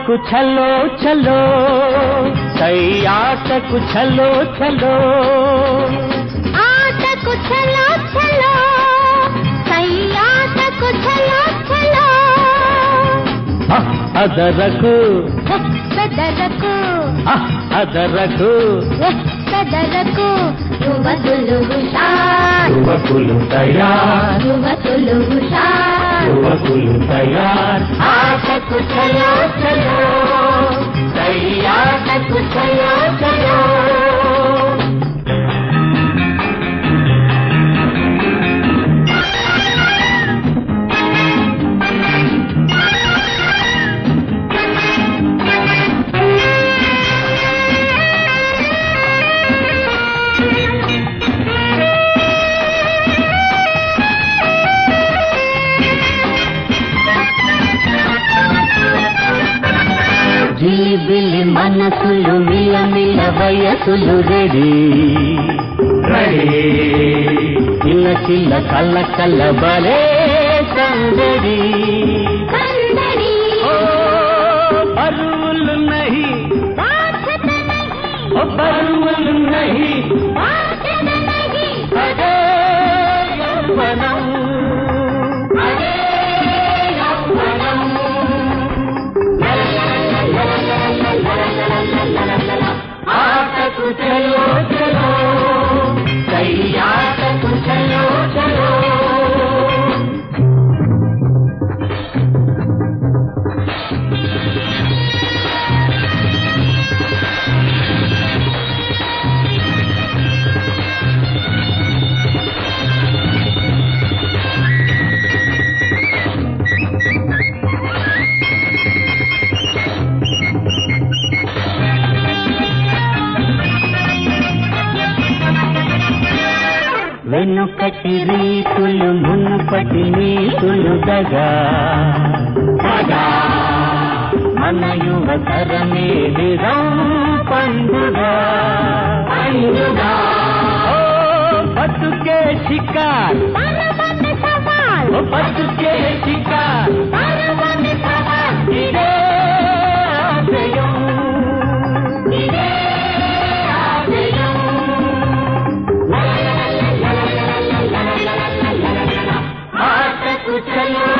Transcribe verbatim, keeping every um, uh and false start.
ఆటకు చలో చలో సై ఆటకు చలో చలో ఆటకు చలో చలో సై ఆటకు చలో చలో అదరకు పెదరకు అదరకు పెదరకు యువతులు హుషార్ యువకులు తయార్ యువతులు హుషార్ యువకులు తయార్ ఆటకు చలో చలో సై ఆటకు చలో చలో జిలిబిలి మనసులు మిల మిల వయసులు రెడీ రెడీ చిల్ల చిల్ల కళ్ళ కళ్ళ బలే సందడి బరువులు నహి బరువులు నహి అదే యౌవనం ఆటకు చలో చలో సై ఆటకు చలో చలో వెనుకటి రీతులు మునుపటి నీతులు దగా దగా మన యువతరమే నిజం పండుగ పండుగ ఓ బతుకే షికార్ ఓ బతుకే షికార్ ఇదే ఆశయం ఇదే ఆశయం ఆటకు చలో